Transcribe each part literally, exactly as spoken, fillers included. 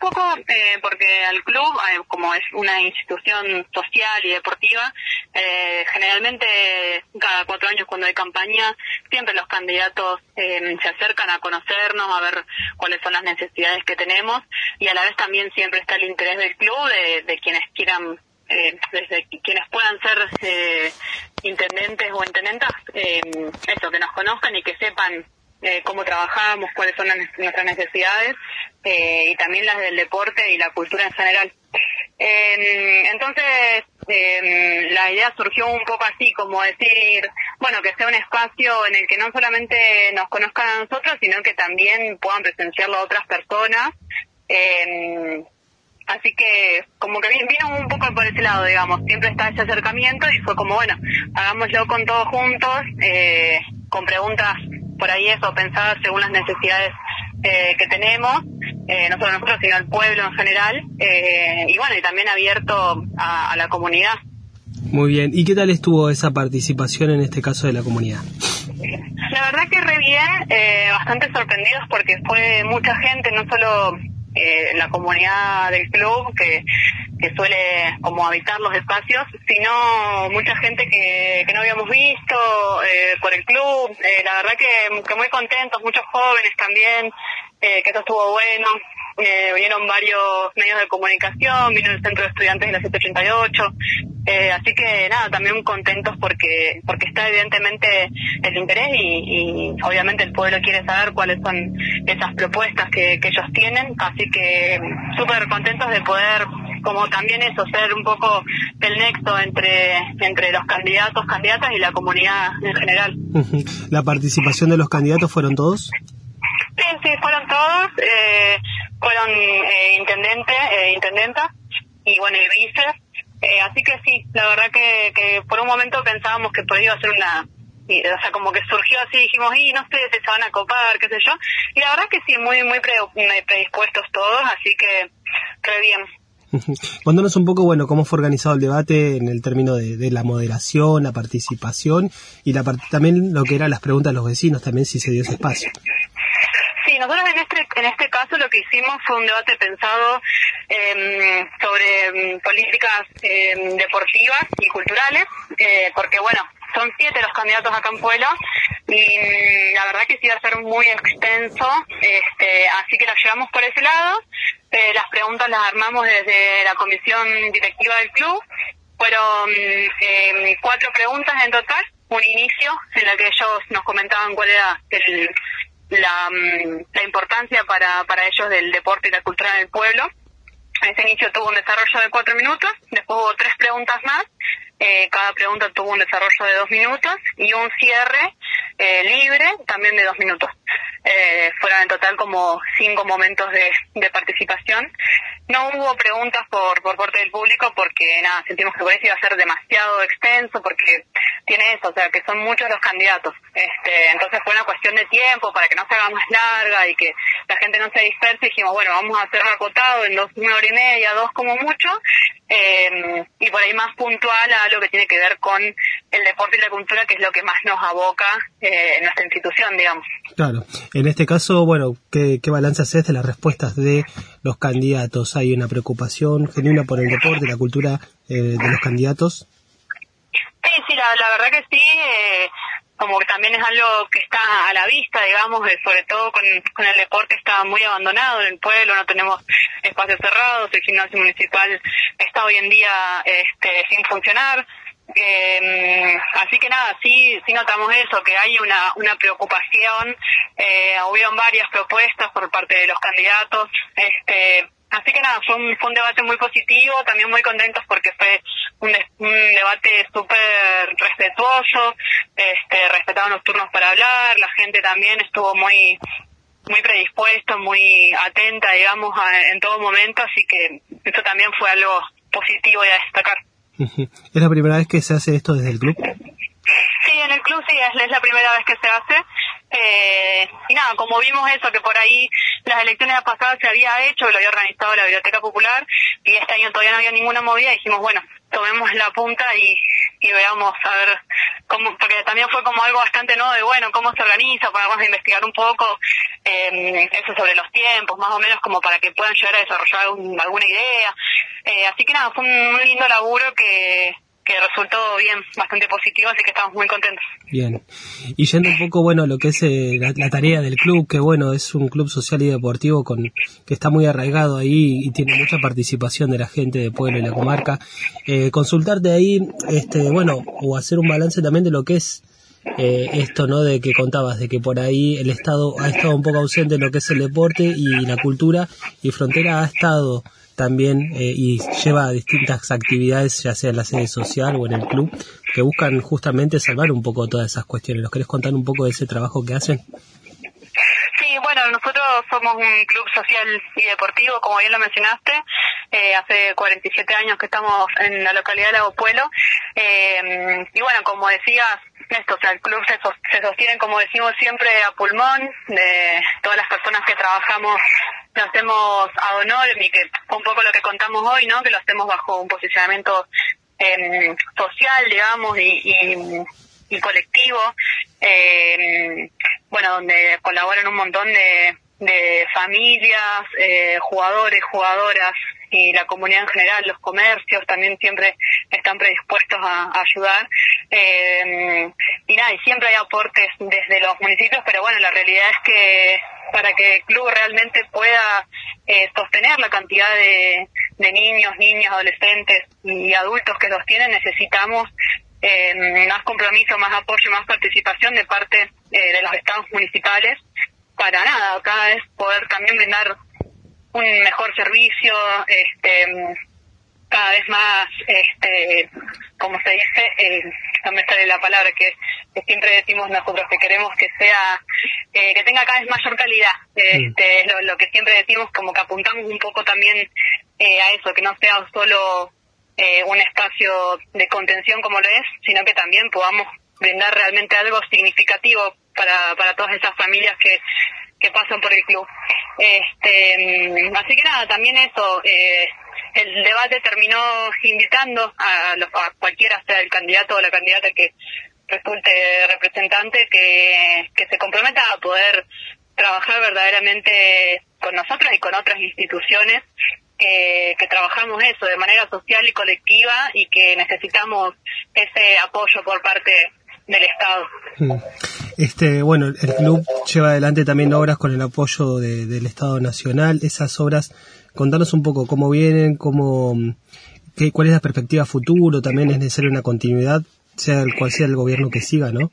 poco eh, porque al club, eh, como es una institución social y deportiva, eh, generalmente cada cuatro años cuando hay campaña, siempre los candidatos eh, se acercan a conocernos, a ver cuáles son las necesidades que tenemos, y a la vez también siempre está el interés del club de, de quienes quieran, eh, desde quienes puedan ser eh, intendentes o intendentas, eh, eso, que nos conozcan y que sepan Eh, cómo trabajamos, cuáles son las, nuestras necesidades, eh, y también las del deporte y la cultura en general. Eh, entonces, eh, la idea surgió un poco así, como decir, bueno, que sea un espacio en el que no solamente nos conozcan a nosotros, sino que también puedan presenciarlo a otras personas. Eh, así que, como que vino un poco por ese lado, digamos, siempre está ese acercamiento y fue como, bueno, hagámoslo con todos juntos, eh, con preguntas por ahí eso, pensadas según las necesidades eh, que tenemos, eh, no solo nosotros, sino el pueblo en general, eh, y bueno, y también abierto a, a la comunidad. Muy bien, ¿y qué tal estuvo esa participación en este caso de la comunidad? La verdad que re bien, eh, bastante sorprendidos porque fue mucha gente, no solo eh, la comunidad del club, que que suele como habitar los espacios, sino mucha gente que, que no habíamos visto eh, por el club, eh, la verdad que, que muy contentos, muchos jóvenes también, eh, que eso estuvo bueno, eh, vinieron varios medios de comunicación, vino el Centro de Estudiantes de la setecientos ochenta y ocho, eh, así que nada, también contentos porque porque está evidentemente el interés y, y obviamente el pueblo quiere saber cuáles son esas propuestas que, que ellos tienen, así que súper contentos de poder, como también eso, ser un poco el nexo entre entre los candidatos, candidatas y la comunidad en general. ¿La participación de los candidatos fueron todos? Sí, sí, fueron todos, eh, fueron eh, intendentes, eh, intendentas y bueno, y vices, eh, así que sí, la verdad que, que por un momento pensábamos que podía ser una, y, o sea, como que surgió así, dijimos, y no sé si se van a copar, qué sé yo, y la verdad que sí, muy muy pre, predispuestos todos, así que re bien. Cuéntanos un poco, bueno, cómo fue organizado el debate en el término de, de la moderación, la participación y la también lo que eran las preguntas de los vecinos, también si se dio ese espacio. Sí, nosotros en este en este caso lo que hicimos fue un debate pensado eh, sobre eh, políticas eh, deportivas y culturales, eh, porque bueno, son siete los candidatos acá en Puebla y la verdad que sí iba a ser muy extenso, este, así que lo llevamos por ese lado. Eh, las preguntas las armamos desde la comisión directiva del club. Fueron eh, cuatro preguntas en total, un inicio en la que ellos nos comentaban cuál era el, la, la importancia para, para ellos del deporte y la cultura del pueblo. Ese inicio tuvo un desarrollo de cuatro minutos, después hubo tres preguntas más, eh, cada pregunta tuvo un desarrollo de dos minutos y un cierre eh, libre también de dos minutos. Eh, fueron en total como cinco momentos de, de participación. No hubo preguntas por por parte del público porque nada, sentimos que por eso iba a ser demasiado extenso porque tiene eso, o sea que son muchos los candidatos. Este, entonces fue una cuestión de tiempo para que no se haga más larga y que la gente no se disperse. Dijimos, bueno, vamos a hacerlo acotado en dos, una hora y media, dos como mucho, eh, y por ahí más puntual a lo que tiene que ver con el deporte y la cultura, que es lo que más nos aboca eh, en nuestra institución, digamos. Claro. En este caso, bueno, ¿qué, qué balance haces de las respuestas de los candidatos? ¿Hay una preocupación genuina por el deporte y la cultura eh, de los candidatos? Sí, sí, la, la verdad que sí, eh, como que también es algo que está a la vista, digamos, eh, sobre todo con, con el deporte está muy abandonado en el pueblo, no tenemos espacios cerrados, el gimnasio municipal está hoy en día este, sin funcionar. Eh, así que nada, sí sí notamos eso, que hay una una preocupación, eh, hubieron varias propuestas por parte de los candidatos, este así que nada, fue un, fue un debate muy positivo, también muy contentos porque fue un, de, un debate súper respetuoso, este respetaban los turnos para hablar, la gente también estuvo muy muy predispuesta, muy atenta, digamos, a, en todo momento, así que eso también fue algo positivo y a destacar. ¿Es la primera vez que se hace esto desde el club? Sí, en el club sí, es, es la primera vez que se hace. Eh, y nada, como vimos eso, que por ahí las elecciones pasadas se había hecho, lo había organizado la Biblioteca Popular, y este año todavía no había ninguna movida, dijimos, bueno, tomemos la punta y, y veamos a ver cómo, porque también fue como algo bastante nuevo de, bueno, cómo se organiza, podemos investigar un poco eh, eso sobre los tiempos, más o menos como para que puedan llegar a desarrollar un, alguna idea. Eh, así que nada, fue un, un lindo laburo que... que resultó bien, bastante positivo, así que estamos muy contentos. Bien. Y yendo un poco, bueno, lo que es eh, la, la tarea del club, que bueno, es un club social y deportivo con que está muy arraigado ahí y tiene mucha participación de la gente del pueblo y la comarca. Eh, consultarte ahí, este, bueno, o hacer un balance también de lo que es eh, esto, ¿no? De que contabas, de que por ahí el Estado ha estado un poco ausente en lo que es el deporte y la cultura, y Frontera ha estado también eh, y lleva distintas actividades, ya sea en la sede social o en el club, que buscan justamente salvar un poco todas esas cuestiones. ¿Nos querés contar un poco de ese trabajo que hacen? Sí, bueno, nosotros somos un club social y deportivo, como bien lo mencionaste. Eh, hace cuarenta y siete años que estamos en la localidad de Lago Puelo. Eh, y bueno, como decías, esto, o sea, el club se, sos, se sostiene, como decimos siempre, a pulmón, de todas las personas que trabajamos, lo hacemos ad honorem, y que fue un poco lo que contamos hoy, ¿no? Que lo hacemos bajo un posicionamiento eh, social, digamos, y, y, y colectivo, eh, bueno, donde colaboran un montón de, de familias, eh, jugadores, jugadoras, y la comunidad en general, los comercios también siempre están predispuestos a, a ayudar. Eh, y nada, y siempre hay aportes desde los municipios, pero bueno, la realidad es que para que el club realmente pueda eh, sostener la cantidad de, de niños, niñas, adolescentes y adultos que los tienen, necesitamos eh, más compromiso, más apoyo, más participación de parte eh, de los estados municipales, para nada, cada vez poder también brindar un mejor servicio, este, cada vez más, este, como se dice, eh, no me sale la palabra que, que siempre decimos nosotros, que queremos que sea, eh, que tenga cada vez mayor calidad, este, lo, lo que siempre decimos, como que apuntamos un poco también eh, a eso, que no sea solo eh, un espacio de contención como lo es, sino que también podamos brindar realmente algo significativo para, para todas esas familias que que pasan por el club. Este, así que nada, también eso, eh, el debate terminó invitando a, los, a cualquiera, sea el candidato o la candidata que resulte representante, que, que se comprometa a poder trabajar verdaderamente con nosotros y con otras instituciones que, que trabajamos eso de manera social y colectiva, y que necesitamos ese apoyo por parte del Estado. Este, bueno, el club lleva adelante también obras con el apoyo de, del Estado Nacional. Esas obras, contanos un poco cómo vienen, cómo, qué, cuál es la perspectiva futuro. También es necesaria una continuidad, sea el cual sea el gobierno que siga, ¿no?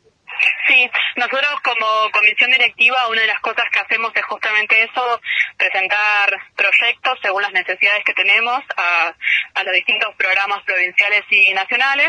Sí, nosotros como comisión directiva, una de las cosas que hacemos es justamente eso, presentar proyectos según las necesidades que tenemos a, a los distintos programas provinciales y nacionales.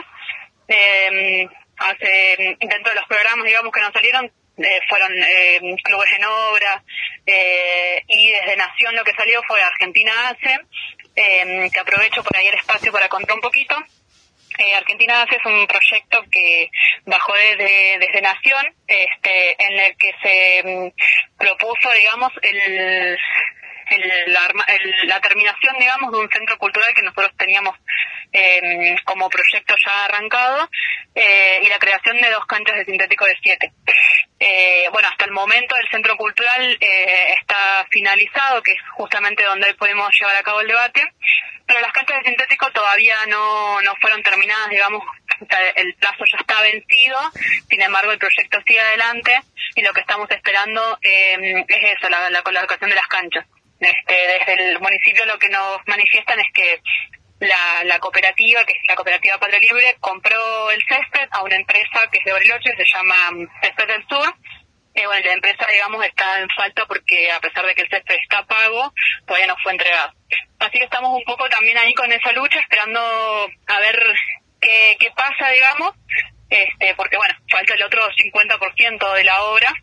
Eh, hace dentro de los programas, digamos, que nos salieron, eh, fueron eh, clubes en obra, eh, y desde Nación lo que salió fue Argentina Hace, eh, que aprovecho por ahí el espacio para contar un poquito. Eh, Argentina Hace es un proyecto que bajó desde, desde Nación, este, en el que se um, propuso, digamos, el El, la, el, la terminación, digamos, de un centro cultural que nosotros teníamos eh, como proyecto ya arrancado, eh, y la creación de dos canchas de sintético de siete. Eh, bueno, hasta el momento el centro cultural eh, está finalizado, que es justamente donde hoy podemos llevar a cabo el debate, pero las canchas de sintético todavía no, no fueron terminadas, digamos, el plazo ya está vencido. Sin embargo, el proyecto sigue adelante, y lo que estamos esperando eh, es eso, la, la colocación de las canchas. Este, desde el municipio lo que nos manifiestan es que la, la cooperativa, que es la cooperativa Patria Libre, compró el césped a una empresa que es de Bariloche, se llama Césped del Sur. Eh, bueno, la empresa, digamos, está en falta porque a pesar de que el césped está pago, todavía no fue entregado. Así que estamos un poco también ahí con esa lucha, esperando a ver qué, qué pasa, digamos, este, porque bueno, falta el otro cincuenta por ciento de la obra.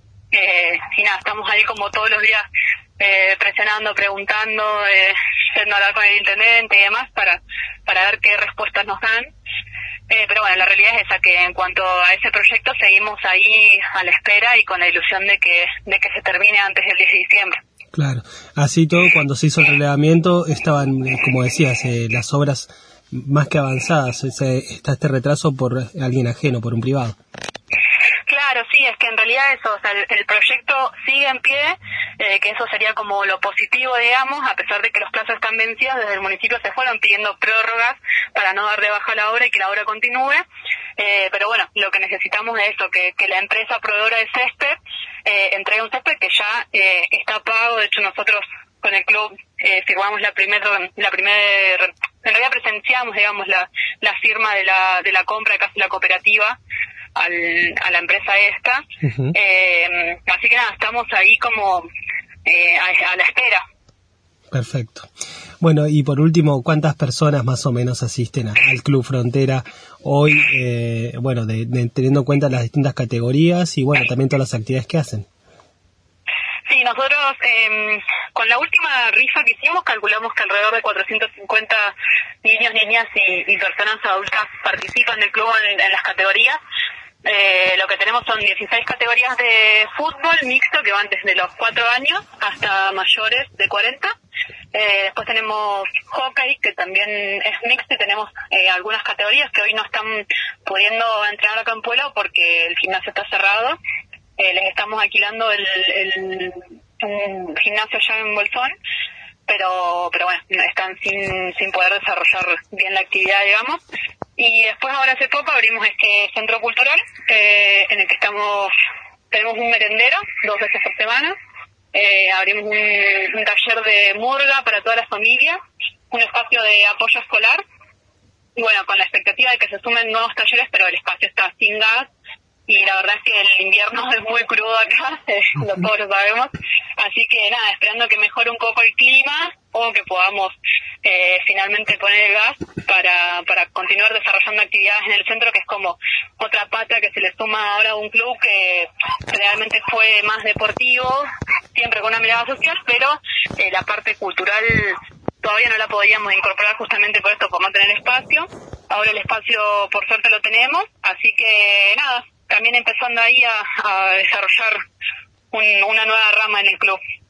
Eh, y nada, estamos ahí como todos los días eh, presionando, preguntando, eh, yendo a hablar con el intendente y demás para para ver qué respuestas nos dan. Eh, pero bueno, la realidad es esa, que en cuanto a ese proyecto seguimos ahí a la espera y con la ilusión de que de que se termine antes del diez de diciembre. Claro, así todo, cuando se hizo el relevamiento estaban, como decías, eh, las obras más que avanzada, se, se, está este retraso por alguien ajeno, por un privado. Claro, sí, es que en realidad eso, o sea, el, el proyecto sigue en pie, eh, que eso sería como lo positivo, digamos, a pesar de que los plazos están vencidos, desde el municipio se fueron pidiendo prórrogas para no dar de baja la obra y que la obra continúe, eh, pero bueno, lo que necesitamos es eso, que, que la empresa proveedora de césped eh, entregue un césped que ya eh, está pago. De hecho nosotros con el club eh, firmamos la primer, la primer, en realidad presenciamos, digamos, la, la firma de la, de la compra de casi la cooperativa al, a la empresa esta. Uh-huh. Eh, así que nada, estamos ahí como eh, a, a la espera. Perfecto. Bueno, y por último, ¿cuántas personas más o menos asisten a, al Club Frontera hoy? Eh, bueno, de, de, teniendo en cuenta las distintas categorías y bueno, también todas las actividades que hacen. Sí, nosotros eh, con la última rifa que hicimos calculamos que alrededor de cuatrocientos cincuenta niños, niñas y, y personas adultas participan del club en, en las categorías. Eh, lo que tenemos son dieciséis categorías de fútbol mixto que van desde los cuatro años hasta mayores de cuarenta. Eh, después tenemos hockey, que también es mixto, y tenemos eh, algunas categorías que hoy no están pudiendo entrenar acá en Puebla porque el gimnasio está cerrado. Eh, les estamos alquilando el, el un gimnasio allá en Bolsón, pero pero bueno, están sin sin poder desarrollar bien la actividad, digamos. Y después ahora hace poco abrimos este centro cultural eh, en el que estamos, tenemos un merendero dos veces por semana, eh, abrimos un, un taller de murga para toda la familia, un espacio de apoyo escolar, y bueno, con la expectativa de que se sumen nuevos talleres, pero el espacio está sin gas, y la verdad es que el invierno es muy crudo acá, eh, todos lo sabemos, así que nada, esperando que mejore un poco el clima o que podamos eh, finalmente poner el gas para para continuar desarrollando actividades en el centro, que es como otra pata que se le suma ahora a un club que realmente fue más deportivo, siempre con una mirada social, pero eh, la parte cultural todavía no la podíamos incorporar justamente por esto, por no tener espacio. Ahora el espacio por suerte lo tenemos, así que nada, también empezando ahí a, a desarrollar un, una nueva rama en el club.